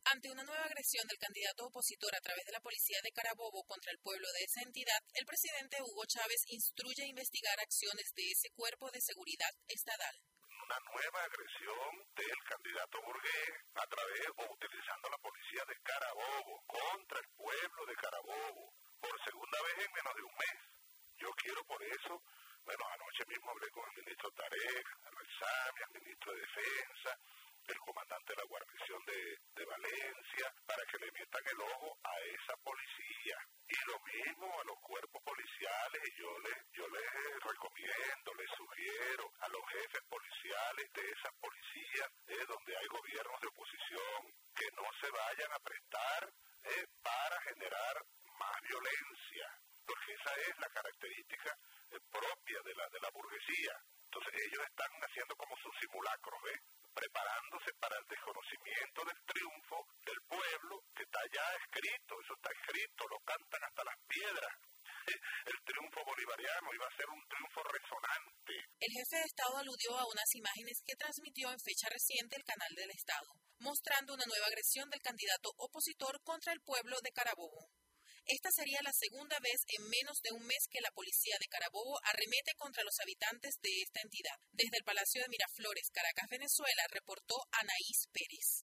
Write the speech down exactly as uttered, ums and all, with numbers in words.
Ante una nueva agresión del candidato opositor a través de la policía de Carabobo contra el pueblo de esa entidad, el presidente Hugo Chávez instruye a investigar acciones de ese cuerpo de seguridad estatal. Una nueva agresión del candidato Burgués a través o utilizando la policía de Carabobo contra el pueblo de Carabobo por segunda vez en menos de un mes. Yo quiero por eso, bueno, anoche mismo hablé con el ministro Tarek, Al-Rexami, el ministro de Defensa, el comandante de la guarnición de, de Valencia, para que le metan el ojo a esa policía. Y lo mismo a los cuerpos policiales, y yo les, yo les recomiendo, les sugiero a los jefes policiales de esas policías, eh, donde hay gobiernos de oposición, que no se vayan a prestar eh, para generar más violencia, porque esa es la característica eh, propia de la, de la burguesía. Entonces ellos están haciendo como su simulacro, ¿eh? preparándose para el desconocimiento del triunfo del pueblo, que está ya escrito, eso está escrito, lo cantan hasta las piedras. El triunfo bolivariano iba a ser un triunfo resonante. El jefe de Estado aludió a unas imágenes que transmitió en fecha reciente el canal del Estado, mostrando una nueva agresión del candidato opositor contra el pueblo de Carabobo. Esta sería la segunda vez en menos de un mes que la policía de Carabobo arremete contra los habitantes de esta entidad. Desde el Palacio de Miraflores, Caracas, Venezuela, reportó Anaís Pérez.